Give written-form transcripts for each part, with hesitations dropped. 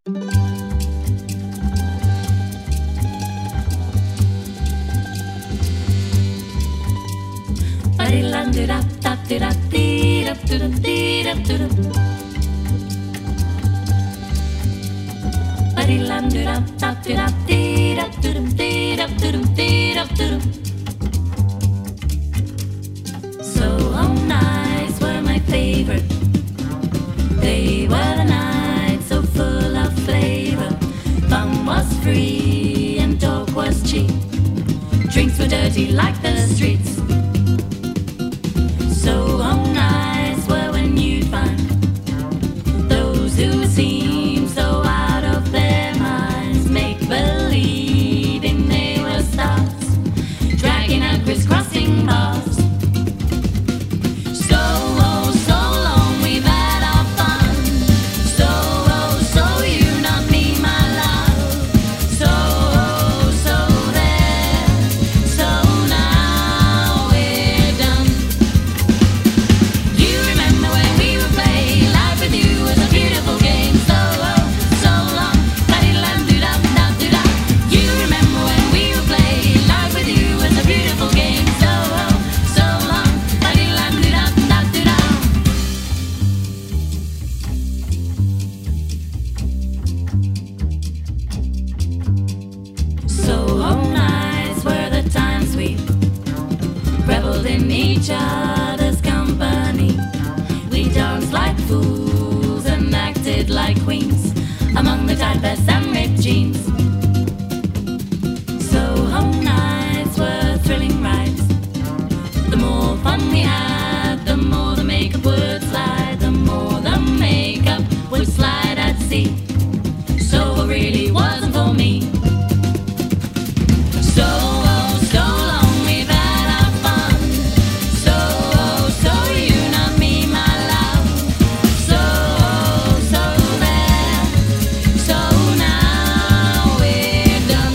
So home nights were my favorite. They were the nights so full of flavor. Fun was free and talk was cheap. Drinks were dirty like the streets. So home nights were when you'd find those who seemed so out of their minds, make believing they were stars, dragging out crisscrossing bars. So oh, so long we've had our fun. So oh, so you, not me, my love. So oh, so there. So now we're done. You remember when we would play? Life with you was a beautiful game. So oh, so long. Da-dee-da-doo-da-da-doo-da. You remember when we would play? Life with you was a beautiful game. So oh, so long. Da-dee-da-doo-da-da-doo-da. So home nights were the times we reveled in each other's company. We danced like fools and acted like queens among the tight vests and ripped jeans. So home nights were thrilling rides. The more fun we had, the more the makeup would slide. The more the makeup would slide at sea. So it really wasn't for me. So oh, so long we've had our fun. So oh, so you, not me, my love. So oh, so there. So now we're done.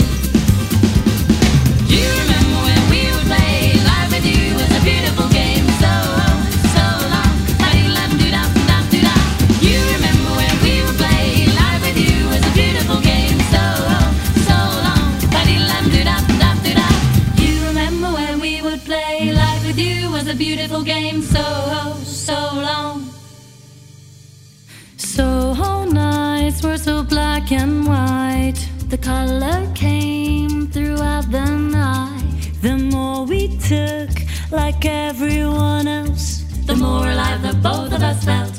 You remember when we would play? Life with you was a beautiful game. So oh, so long. Da-dee-da-doo-da-da-doo-da. You remember when we would play? Life with you was a beautiful game. So oh, so long. Da-dee-da-doo-da-da-doo-da. You remember when we would play? Life with you was a beautiful game. So oh, so long. Soho nights were so black and white. The color came throughout the night. The more we took, like everyone else, the more alive that both of us felt.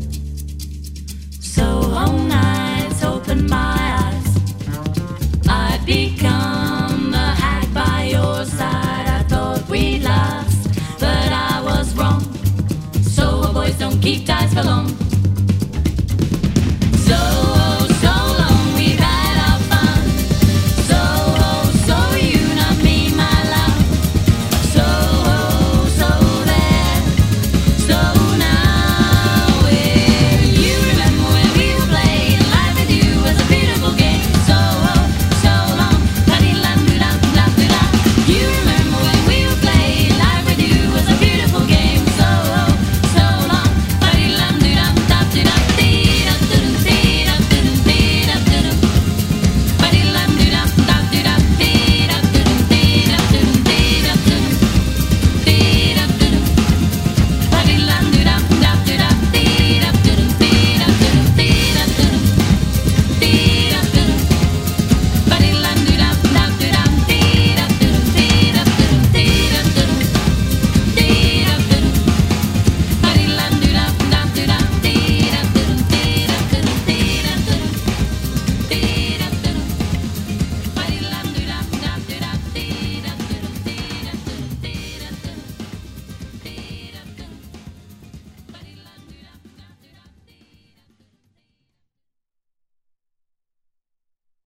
Soho nights opened my eyes. I'd become the hack by your side. I thought we'd last, but I was wrong. So boys don't keep ties for long. So oh, so long we've had our fun. So oh, so you, not me, my love. So oh, so there. So now we're. You remember when we would play? Life with you was a beautiful game. So oh, so long. Da-dee-da-doo-da-da-doo-da. You remember when we would play? Life with you was a beautiful game. So oh, so long. Da-dee-da-doo-da-da-doo-da.